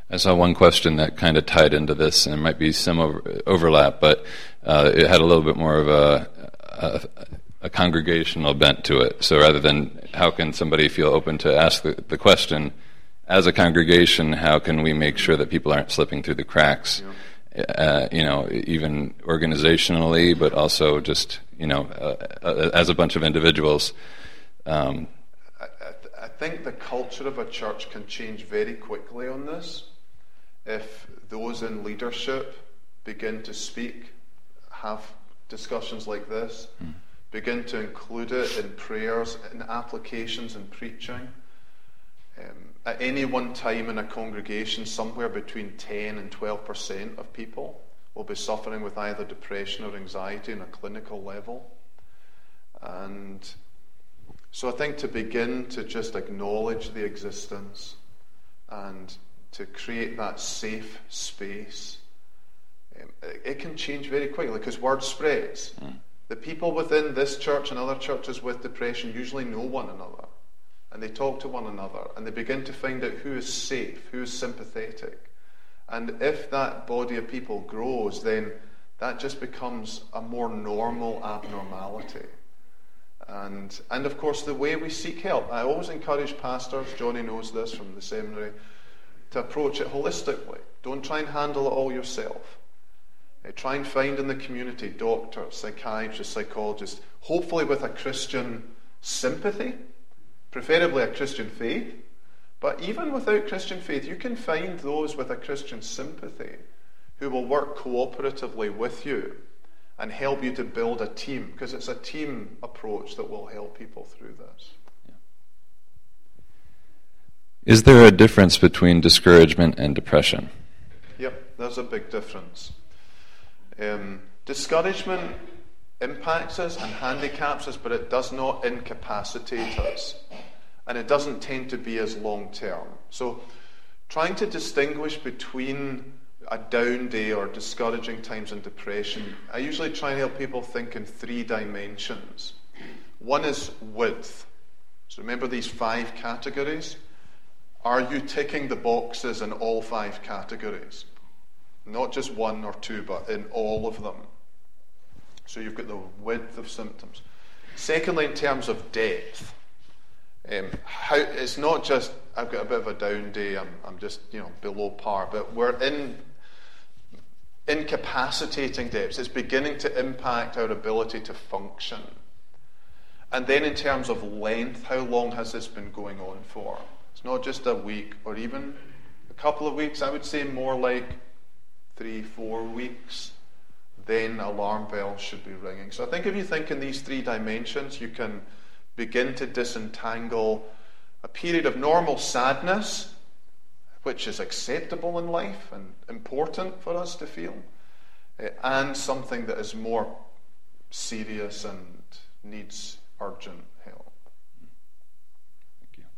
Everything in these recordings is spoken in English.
I saw one question that kind of tied into this, and there might be some overlap, but it had a little bit more of a congregational bent to it. So rather than how can somebody feel open to ask the question, as a congregation, how can we make sure that people aren't slipping through the cracks, even organizationally, but also just, as a bunch of individuals. I think the culture of a church can change very quickly on this if those in leadership begin to speak, have discussions like this, begin to include it in prayers, in applications, in preaching. At any one time in a congregation, somewhere between 10 and 12% of people will be suffering with either depression or anxiety on a clinical level. And so I think to begin to just acknowledge the existence and to create that safe space, it can change very quickly because word spreads. The people within this church and other churches with depression usually know one another. And they talk to one another, and they begin to find out who is safe, who is sympathetic. And if that body of people grows, then that just becomes a more normal abnormality. And of course, the way we seek help, I always encourage pastors, Johnny knows this from the seminary, to approach it holistically. Don't try and handle it all yourself. Try and find in the community doctors, psychiatrists, psychologists, hopefully with a Christian sympathy, preferably a Christian faith, but even without Christian faith, you can find those with a Christian sympathy who will work cooperatively with you and help you to build a team, because it's a team approach that will help people through this. Yeah. Is there a difference between discouragement and depression? Yep, there's a big difference. Discouragement impacts us and handicaps us, but it does not incapacitate us. And it doesn't tend to be as long term. So trying to distinguish between a down day or discouraging times and depression, I usually try and help people think in 3 dimensions. One is width. So remember these 5 categories? Are you ticking the boxes in all 5 categories? Not just 1 or 2, but in all of them. So you've got the width of symptoms. Secondly, in terms of depth, it's not just I've got a bit of a down day, I'm just below par, but we're in incapacitating depths. It's beginning to impact our ability to function. And then in terms of length, how long has this been going on for? It's not just a week or even a couple of weeks. I would say more like 3-4 weeks. Then alarm bells should be ringing. So I think if you think in these 3 dimensions, you can begin to disentangle a period of normal sadness, which is acceptable in life and important for us to feel, and something that is more serious and needs urgent help. Thank you.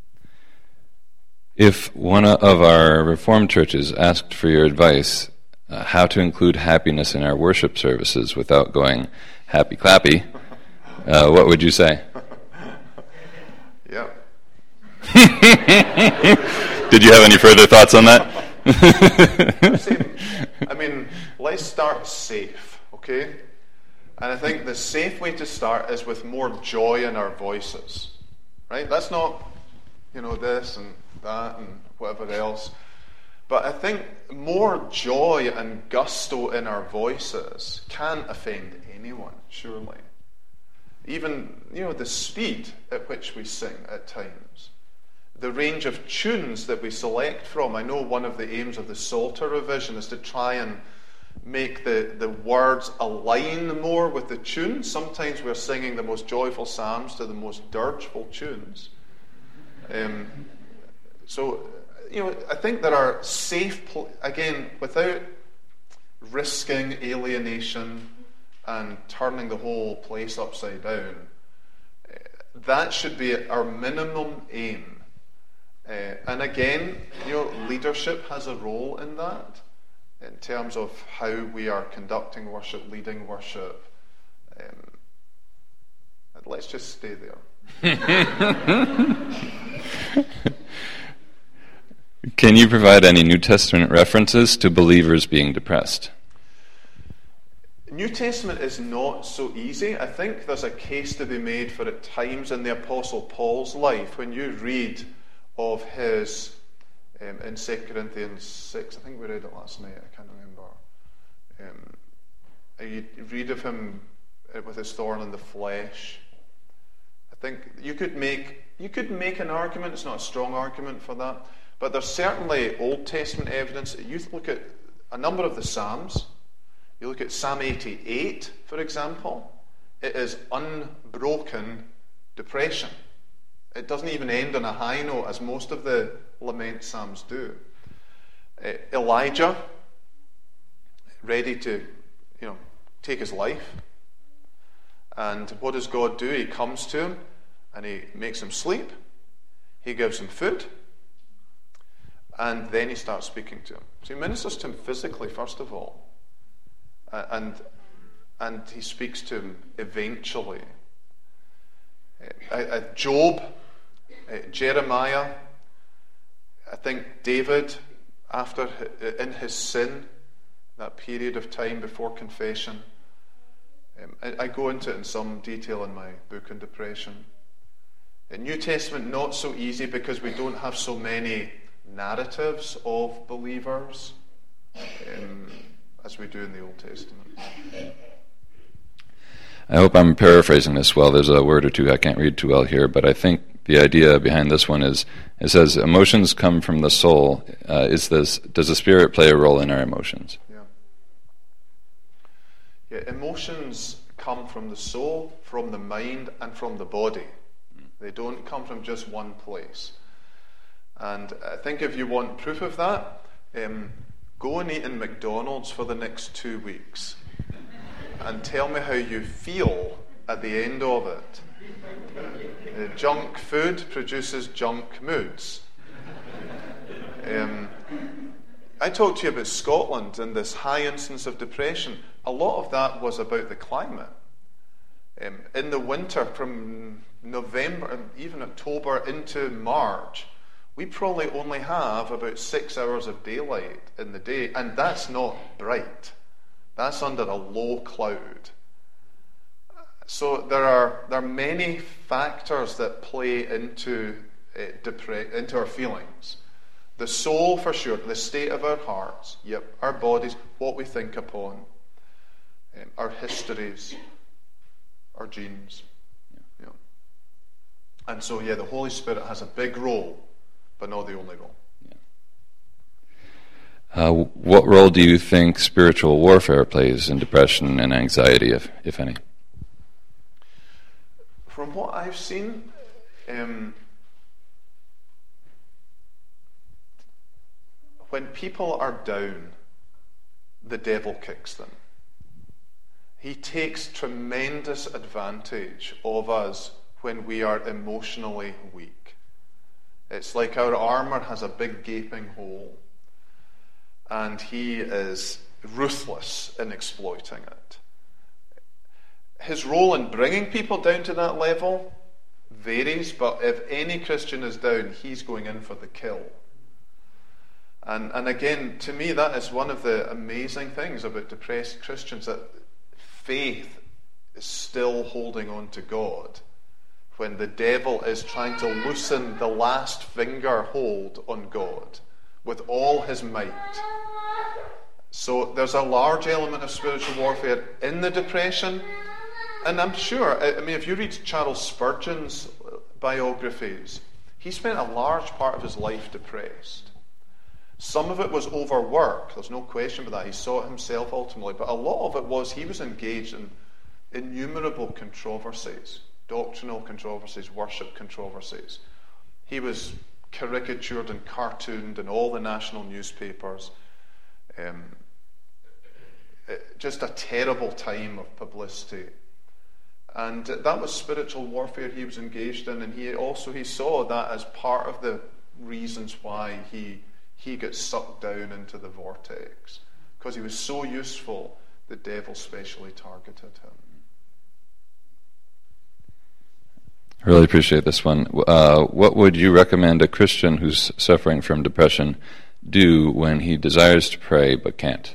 If one of our Reformed churches asked for your advice, how to include happiness in our worship services without going happy clappy, what would you say? Yeah. Did you have any further thoughts on that? Let's start safe, okay? And I think the safe way to start is with more joy in our voices, right? That's not, this and that and whatever else. But I think more joy and gusto in our voices can offend anyone, surely. Even, the speed at which we sing at times. The range of tunes that we select from. I know one of the aims of the Psalter revision is to try and make the words align more with the tune. Sometimes we're singing the most joyful psalms to the most dirgeful tunes. I think there are safe, again, without risking alienation and turning the whole place upside down, that should be our minimum aim. And again, leadership has a role in that, in terms of how we are conducting worship, leading worship. Let's just stay there. Can you provide any New Testament references to believers being depressed? New Testament is not so easy. I think there's a case to be made for at times in the Apostle Paul's life when you read of his, in 2 Corinthians 6, I think we read it last night, I can't remember. You read of him with his thorn in the flesh. I think you could make an argument, it's not a strong argument for that, but there's certainly Old Testament evidence. You look at a number of the Psalms. You look at Psalm 88, for example. It is unbroken depression. It doesn't even end on a high note, as most of the lament psalms do. Elijah, ready to, take his life. And what does God do? He comes to him and he makes him sleep. He gives him food. And then he starts speaking to him. So he ministers to him physically, first of all. And he speaks to him eventually. Job, Jeremiah, I think David, after in his sin, that period of time before confession. I go into it in some detail in my book on depression. In New Testament, not so easy because we don't have so many narratives of believers as we do in the Old Testament. I hope I'm paraphrasing this well. There's a word or two I can't read too well here, but I think the idea behind this one is, it says, emotions come from the soul. Does the Spirit play a role in our emotions? Yeah, emotions come from the soul, from the mind, and from the body. They don't come from just one place. And I think if you want proof of that, go and eat in McDonald's for the next 2 weeks and tell me how you feel at the end of it. Junk food produces junk moods. I talked to you about Scotland and this high incidence of depression. A lot of that was about the climate. In the winter, from November, even October into March, we probably only have about 6 hours of daylight in the day, and that's not bright. That's under a low cloud. So there are many factors that play into our feelings. The soul, for sure, the state of our hearts, our bodies, what we think upon, our histories, our genes. And so, the Holy Spirit has a big role, but not the only role. What role do you think spiritual warfare plays in depression and anxiety, if any? From what I've seen, when people are down, the devil kicks them. He takes tremendous advantage of us when we are emotionally weak. It's like our armor has a big gaping hole, and he is ruthless in exploiting it. His role in bringing people down to that level varies, but if any Christian is down, he's going in for the kill. And again, to me, that is one of the amazing things about depressed Christians, that faith is still holding on to God when the devil is trying to loosen the last finger hold on God with all his might. So there's a large element of spiritual warfare in the depression. And I'm sure, if you read Charles Spurgeon's biographies, he spent a large part of his life depressed. Some of it was overwork, there's no question about that. He saw it himself ultimately. But a lot of it was he was engaged in innumerable controversies, doctrinal controversies, worship controversies. He was caricatured and cartooned in all the national newspapers. Just a terrible time of publicity. And that was spiritual warfare he was engaged in, and he saw that as part of the reasons why he gets sucked down into the vortex. Because he was so useful, the devil specially targeted him. I really appreciate this one. What would you recommend a Christian who's suffering from depression do when he desires to pray but can't?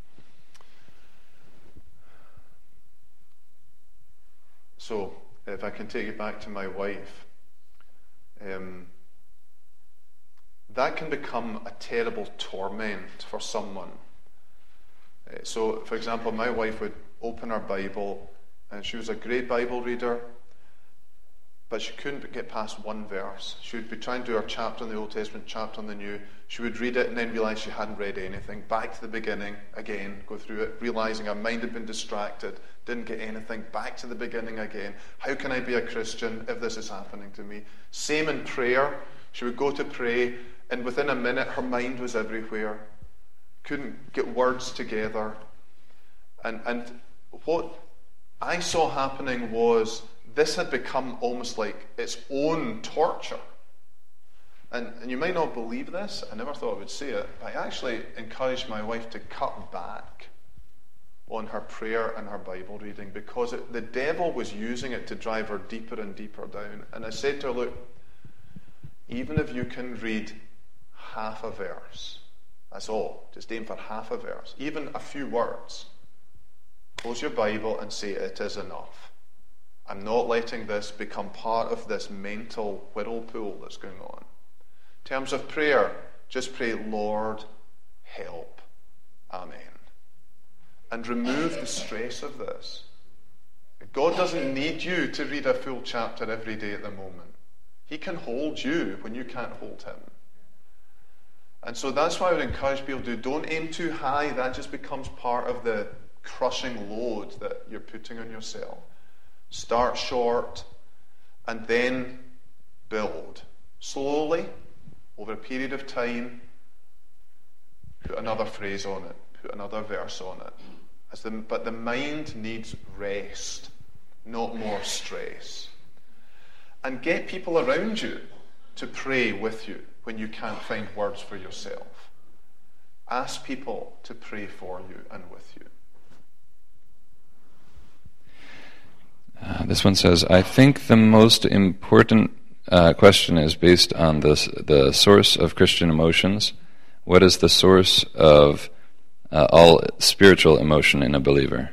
So, if I can take you back to my wife, that can become a terrible torment for someone. So, for example, my wife would open her Bible, and she was a great Bible reader, but she couldn't get past one verse. She would be trying to do her chapter in the Old Testament, chapter in the New. She would read it and then realize she hadn't read anything. Back to the beginning, again, go through it, realizing her mind had been distracted, didn't get anything. Back to the beginning again. How can I be a Christian if this is happening to me? Same in prayer. She would go to pray, and within a minute her mind was everywhere. Couldn't get words together. And what I saw happening was this had become almost like its own torture. And you might not believe this, I never thought I would say it, but I actually encouraged my wife to cut back on her prayer and her Bible reading because the devil was using it to drive her deeper and deeper down. And I said to her, look, even if you can read half a verse, that's all, just aim for half a verse, even a few words, close your Bible and say it is enough. I'm not letting this become part of this mental whirlpool that's going on. In terms of prayer, just pray, Lord, help. Amen. And remove the stress of this. God doesn't need you to read a full chapter every day at the moment. He can hold you when you can't hold him. And so that's why I would encourage people to don't aim too high. That just becomes part of the crushing load that you're putting on yourself. Start short and then build. Slowly, over a period of time, put another phrase on it, put another verse on it. But the mind needs rest, not more stress. And get people around you to pray with you when you can't find words for yourself. Ask people to pray for you and with you. This one says, I think the most important question is based on the source of Christian emotions. What is the source of all spiritual emotion in a believer?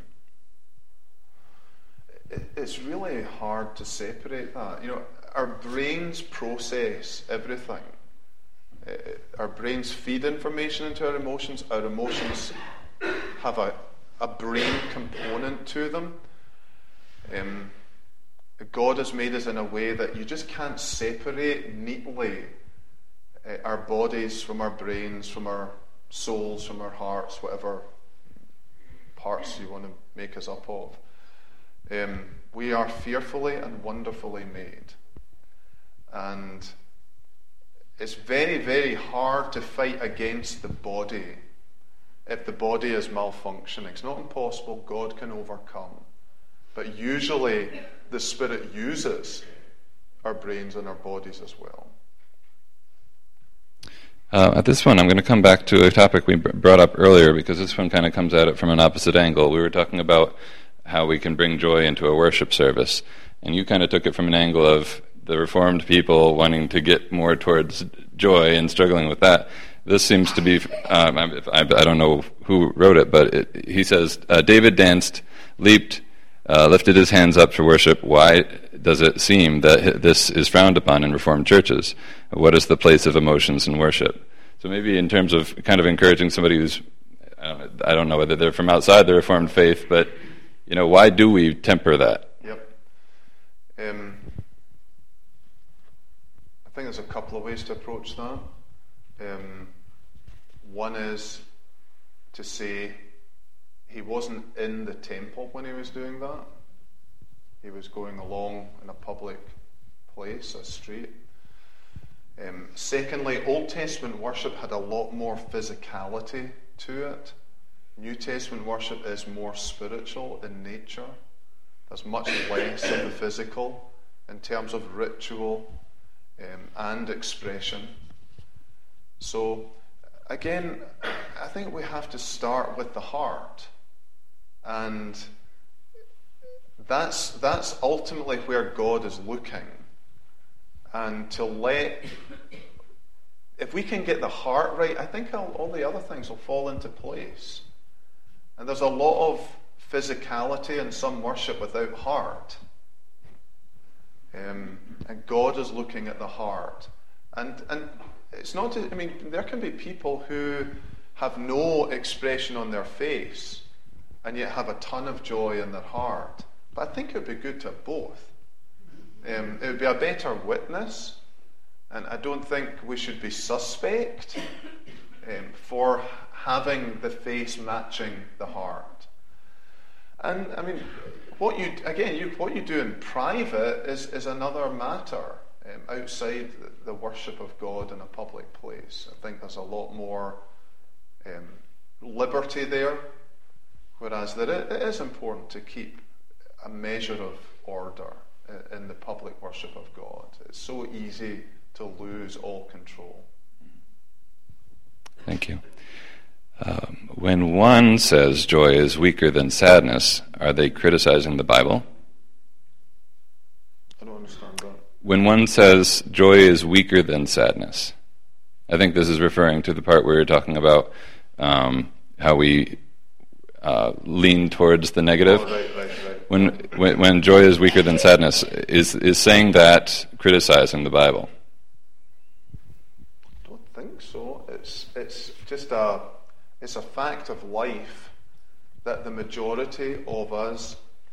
It's really hard to separate that. Our brains process everything. Our brains feed information into our emotions. Our emotions have a brain component to them. God has made us in a way that you just can't separate neatly our bodies from our brains, from our souls, from our hearts, whatever parts you want to make us up of. We are fearfully and wonderfully made. And it's very, very hard to fight against the body if the body is malfunctioning. It's not impossible. God can overcome. But usually the Spirit uses our brains and our bodies as well. At this one, I'm going to come back to a topic we brought up earlier because this one kind of comes at it from an opposite angle. We were talking about how we can bring joy into a worship service, and you kind of took it from an angle of the Reformed people wanting to get more towards joy and struggling with that. This seems to be, I don't know who wrote it, but he says, David danced, leaped, lifted his hands up for worship. Why does it seem that this is frowned upon in Reformed churches? What is the place of emotions in worship? So maybe in terms of kind of encouraging somebody who's, I don't know whether they're from outside the Reformed faith, but why do we temper that? Yep. I think there's a couple of ways to approach that. One is to say, he wasn't in the temple when he was doing that. He was going along in a public place, a street. Secondly, Old Testament worship had a lot more physicality to it. New Testament worship is more spiritual in nature. There's much less of the physical in terms of ritual and expression. So, again, I think we have to start with the heart. And that's ultimately where God is looking. And if we can get the heart right, I think all the other things will fall into place. And there's a lot of physicality in some worship without heart. And God is looking at the heart. And it's not, there can be people who have no expression on their face and yet have a ton of joy in their heart. But I think it would be good to have both. It would be a better witness, and I don't think we should be suspect for having the face matching the heart. And what you do in private is another matter. Outside the worship of God in a public place, I think there's a lot more liberty there. Whereas it is important to keep a measure of order in the public worship of God. It's so easy to lose all control. Thank you. When one says joy is weaker than sadness, are they criticizing the Bible? I don't understand that. When one says joy is weaker than sadness, I think this is referring to the part where you're talking about how we lean towards the negative. Right. When joy is weaker than sadness, is saying that criticizing the Bible? I don't think so. It's just a fact of life that the majority of us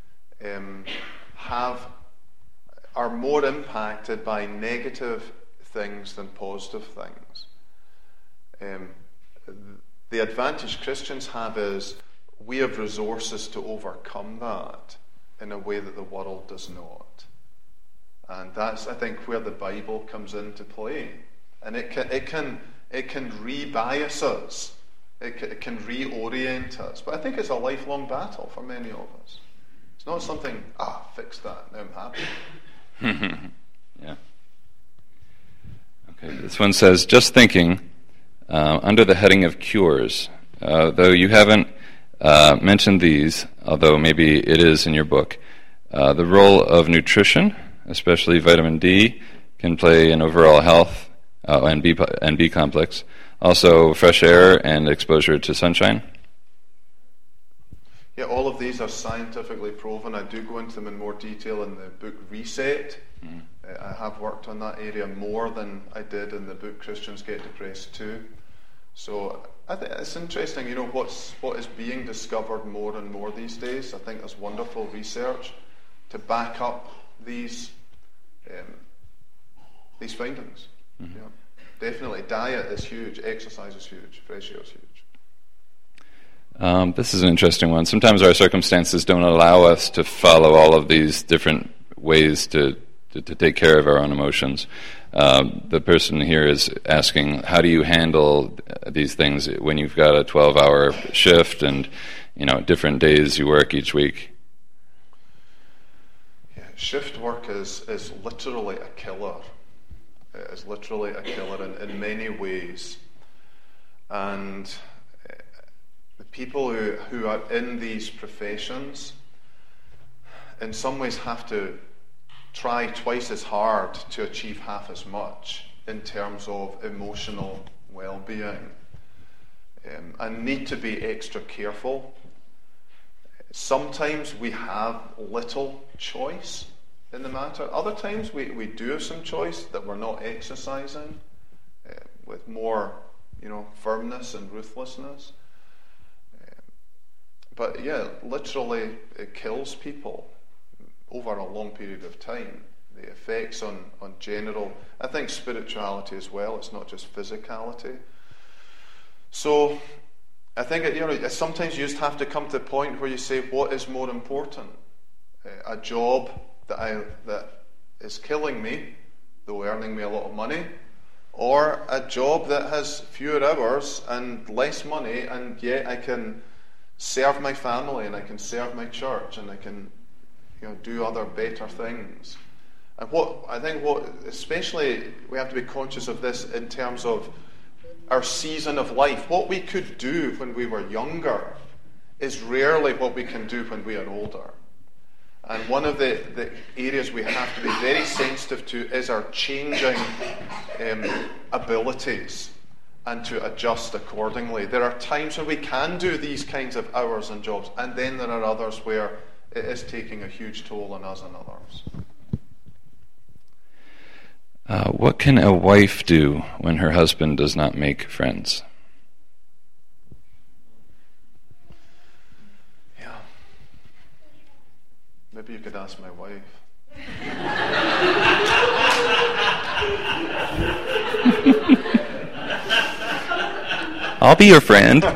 are more impacted by negative things than positive things. The advantage Christians have is we have resources to overcome that in a way that the world does not. And that's, I think, where the Bible comes into play. And it can rebias us. It can reorient us. But I think it's a lifelong battle for many of us. It's not something, fix that, now I'm happy. Yeah. Okay, this one says, just thinking, under the heading of cures, though you haven't mentioned these, although maybe it is in your book, the role of nutrition, especially vitamin D, can play in overall health and B complex. Also, fresh air and exposure to sunshine. Yeah, all of these are scientifically proven. I do go into them in more detail in the book Reset. I have worked on that area more than I did in the book Christians Get Depressed Too. So I think it's interesting, what is being discovered more and more these days. I think there's wonderful research to back up these findings. Mm-hmm. Yeah. Definitely, diet is huge, exercise is huge, fresh air is huge. This is an interesting one. Sometimes our circumstances don't allow us to follow all of these different ways to take care of our own emotions. The person here is asking, how do you handle these things when you've got a 12-hour shift and different days you work each week? Yeah, shift work is literally a killer. It is literally a killer in many ways. And the people who are in these professions in some ways have to try twice as hard to achieve half as much in terms of emotional well-being, and need to be extra careful. Sometimes we have little choice in the matter. Other times we do have some choice that we're not exercising with more firmness and ruthlessness. But yeah, literally it kills people over a long period of time. The effects on general, I think spirituality as well, it's not just physicality. So I think sometimes you just have to come to the point where you say, what is more important? A job that is killing me, though earning me a lot of money, or a job that has fewer hours and less money, and yet I can serve my family and I can serve my church and I can do other better things. And especially we have to be conscious of this in terms of our season of life. What we could do when we were younger is rarely what we can do when we are older. And one of the areas we have to be very sensitive to is our changing abilities and to adjust accordingly. There are times when we can do these kinds of hours and jobs, and then there are others where it is taking a huge toll on us and others. What can a wife do when her husband does not make friends? Yeah. Maybe you could ask my wife. I'll be your friend.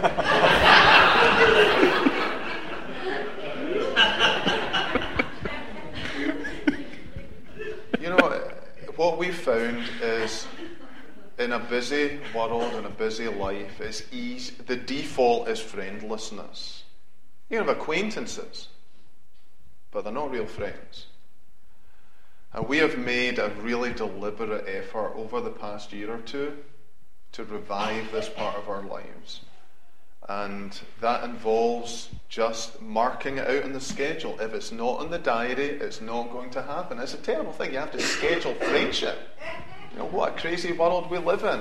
What we found is, in a busy world, in a busy life, it's easy. The default is friendlessness. You can have acquaintances, but they're not real friends. And we have made a really deliberate effort over the past year or two to revive this part of our lives. And that involves just marking it out in the schedule. If it's not in the diary, it's not going to happen. It's a terrible thing. You have to schedule friendship. What a crazy world we live in.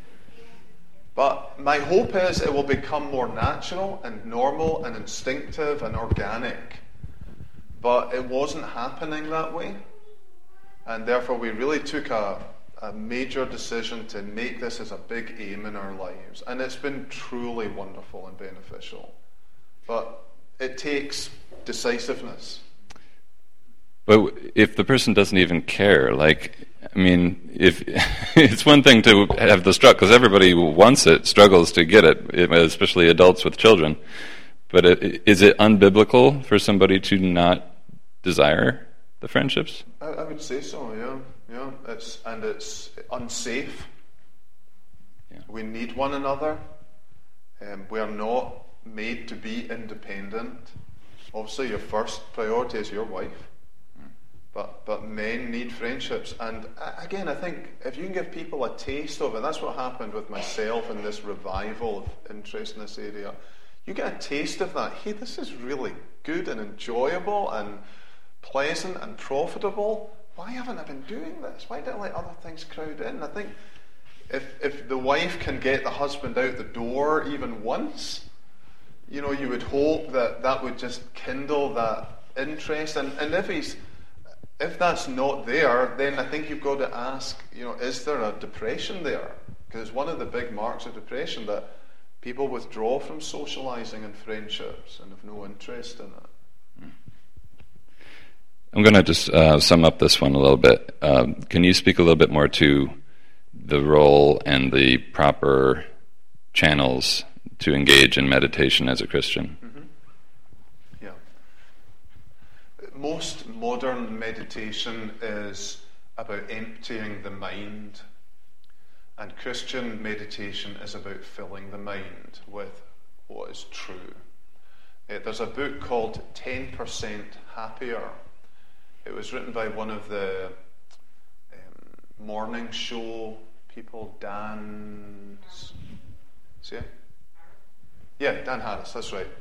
But my hope is it will become more natural and normal and instinctive and organic. But it wasn't happening that way. And therefore we really took a major decision to make this as a big aim in our lives. And it's been truly wonderful and beneficial. But it takes decisiveness. But if the person doesn't even care, if it's one thing to have the struggle, because everybody who wants it struggles to get it, especially adults with children. But is it unbiblical for somebody to not desire the friendships? I would say so, yeah. It's unsafe. Yeah. We need one another. We are not made to be independent. Obviously, your first priority is your wife. But men need friendships. And again, I think if you can give people a taste of it, that's what happened with myself in this revival of interest in this area. You get a taste of that. Hey, this is really good and enjoyable and pleasant and profitable. Why haven't I been doing this? Why did I let other things crowd in? I think if the wife can get the husband out the door even once, you would hope that would just kindle that interest. And if that's not there, then I think you've got to ask, is there a depression there? Because it's one of the big marks of depression that people withdraw from socializing and friendships and have no interest in it. I'm going to just sum up this one a little bit. Can you speak a little bit more to the role and the proper channels to engage in meditation as a Christian? Mm-hmm. Yeah. Most modern meditation is about emptying the mind, and Christian meditation is about filling the mind with what is true. There's a book called 10% Happier. It was written by one of the morning show people, Dan... See it? Yeah, Dan Harris, that's right.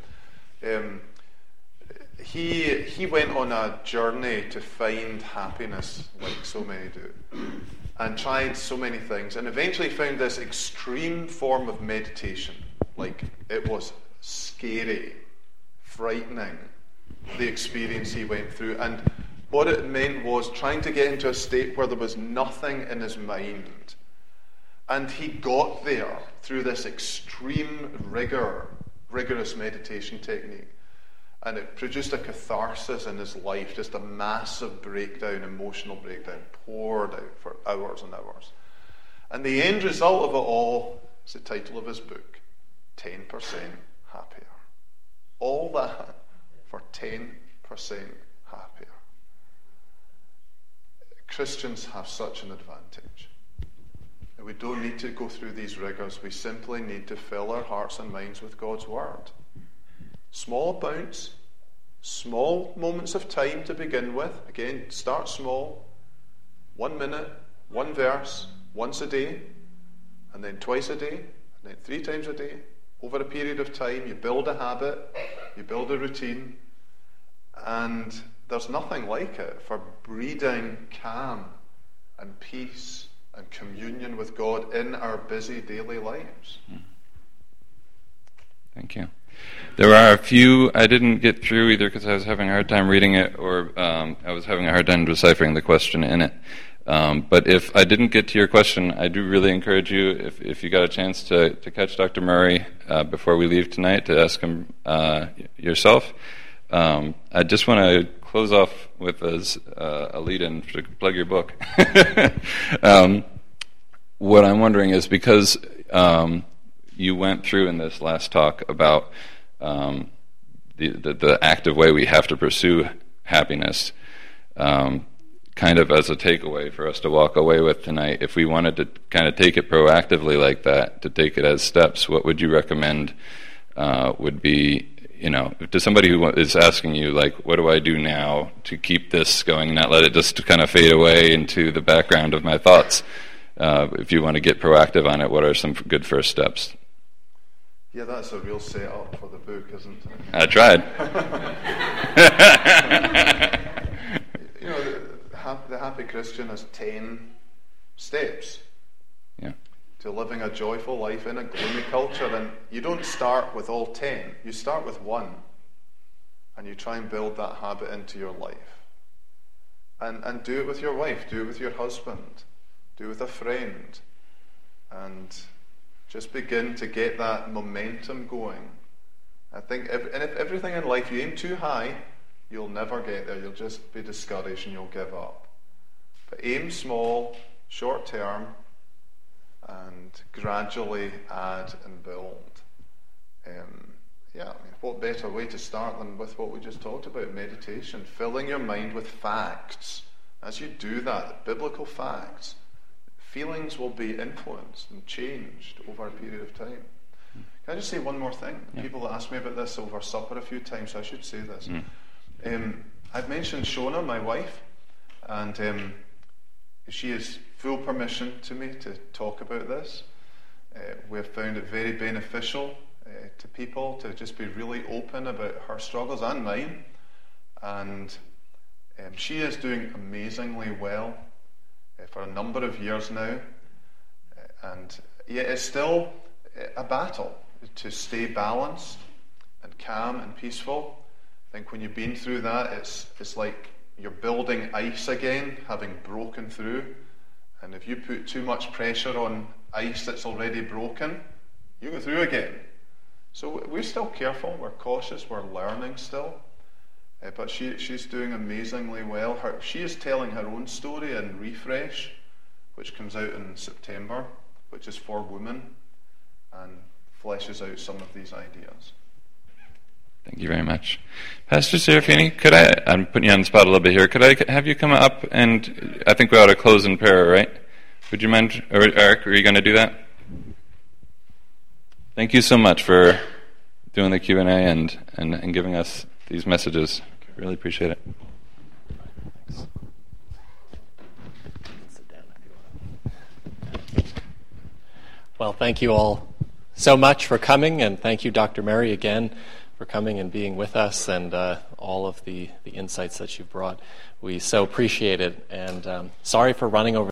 He went on a journey to find happiness, like so many do, and tried so many things, and eventually found this extreme form of meditation. Like, it was scary, frightening, the experience he went through. And what it meant was trying to get into a state where there was nothing in his mind. And he got there through this extreme rigorous meditation technique. And it produced a catharsis in his life, just a massive breakdown, emotional breakdown, poured out for hours and hours. And the end result of it all is the title of his book, 10% Happier. All that for 10% happier. Christians have such an advantage. We don't need to go through these rigors. We simply need to fill our hearts and minds with God's Word. Small amounts, small moments of time to begin with. Again, start small. 1 minute, one verse, once a day, and then twice a day, and then 3 times a day. Over a period of time, you build a habit, you build a routine, and there's nothing like it for breeding calm and peace and communion with God in our busy daily lives. Thank you. There are a few I didn't get through either because I was having a hard time reading it, or I was having a hard time deciphering the question in it. But if I didn't get to your question, I do really encourage you, if you got a chance to catch Dr. Murray before we leave tonight, to ask him yourself. I just want to close off with a lead-in to plug your book. What I'm wondering is, because you went through in this last talk about the active way we have to pursue happiness, kind of as a takeaway for us to walk away with tonight. If we wanted to kind of take it proactively like that, to take it as steps, what would you recommend would be, to somebody who is asking you, like, what do I do now to keep this going and not let it just kind of fade away into the background of my thoughts? If you want to get proactive on it, what are some good first steps? Yeah, that's a real setup for the book, isn't it? I tried. The Happy Christian has 10 steps to living a joyful life in a gloomy culture. And you don't start with all 10. You start with one. And you try and build that habit into your life. And do it with your wife. Do it with your husband. Do it with a friend. And just begin to get that momentum going. I think if everything in life, you aim too high, you'll never get there. You'll just be discouraged and you'll give up. But aim small, short term, and gradually add and build. What better way to start than with what we just talked about, meditation, filling your mind with facts. As you do that, biblical facts, feelings will be influenced and changed over a period of time. Can I just say one more thing? Yeah. People ask me about this over supper a few times, so I should say this. I've mentioned Shona, my wife, and she has full permission to me to talk about this. We have found it very beneficial to people to just be really open about her struggles and mine. And she is doing amazingly well for a number of years now. And yet it's still a battle to stay balanced and calm and peaceful. I think when you've been through that, it's like you're building ice again, having broken through. And if you put too much pressure on ice that's already broken, you go through again. So we're still careful, we're cautious, we're learning still. But she's doing amazingly well. She is telling her own story in Refresh, which comes out in September, which is for women, and fleshes out some of these ideas. Thank you very much. Pastor Serafini, I'm putting you on the spot a little bit here, could I have you come up, and I think we ought to close in prayer, right? Would you mind, or Eric, are you going to do that? Thank you so much for doing the Q&A and giving us these messages. Really appreciate it. Thanks. Sit down if you want. Well, thank you all so much for coming, and thank you, Dr. Murray, again, for coming and being with us, and all of the insights that you've brought. We so appreciate it, and sorry for running over